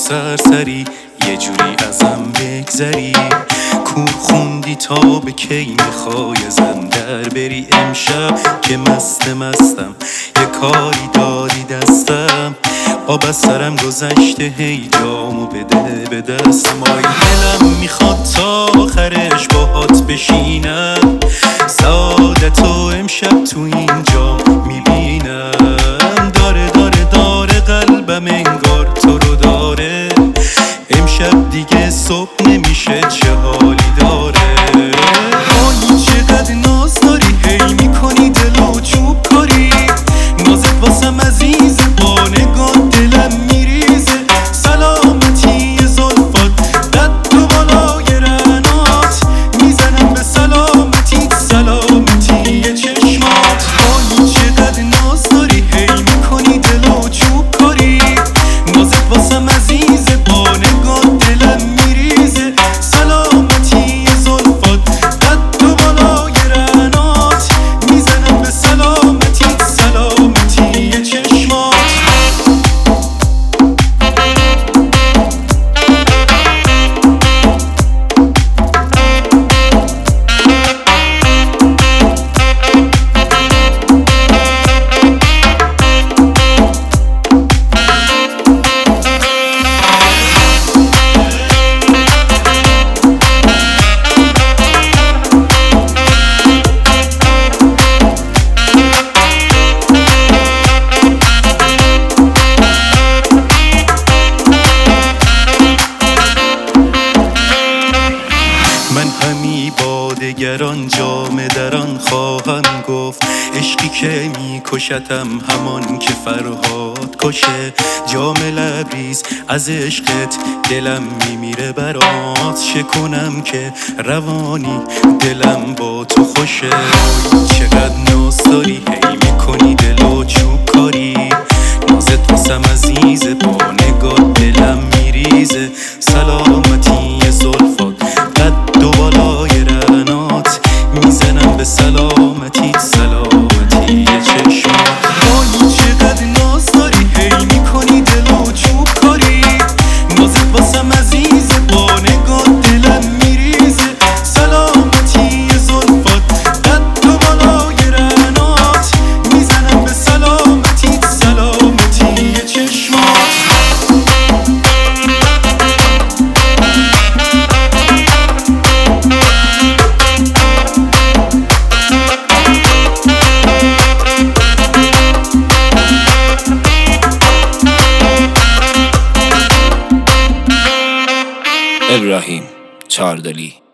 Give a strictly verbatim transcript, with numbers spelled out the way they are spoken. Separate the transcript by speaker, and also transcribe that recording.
Speaker 1: سرسری یه جوری ازم بگذری. کور خوندی تا به کی میخوای ازم در بری؟ امشب که مست مستم یه کاری داری دستم، آب از سرم گذشته هی جامو بده به دستم. آی دلم میخواد تا آخرش باهات بشینم، سعادتو امشب تو این جام میبینم. داره داره داره قلبم انگار تو رو داره، امشب دیگه صبح نمیشه چه حالی داره. آی چقدر ناز داری هی میکنی دلو چوب کاری، نازت واسم عزیزه با نگاه دلم میریزه. سلامتی زلفات دد تو بالای رنات، میزنم به سلامتی سلامتی چشمات. آی چقدر ناز داری هی میکنی دلو چوب کاری، نازت واسم عزیزه با نگاه دلم میریزه. سلامتی زلفات دد تو بالای رنات، میزنم به سلامتی سلامتی چشمات. من همی با دگران جام دران خواهم گفت، عشقی که میکشتم همان که فرهاد کشه. جام لبریز از عشقت دلم میمیره برات، چه کنم که روانی دلم با تو خوشه. چقدر ناز داری هی میکنی دلو چوب کاری، نازت واسم عزیزه با نگاه دلم میریزه. سلامتی زلفات قد و بالای رنات، میزنم به سلامتی سلامتی چشمات. آی چقدر ناز داری هی میکنی دلو چوب کاری، نازت واسم عزیزه با نگاه دلم میریزه. سلامتی زلفات قد و بالای رنات، میزنم به سلامتی سلامتی چشمات.
Speaker 2: ابراهیم چهاردلی.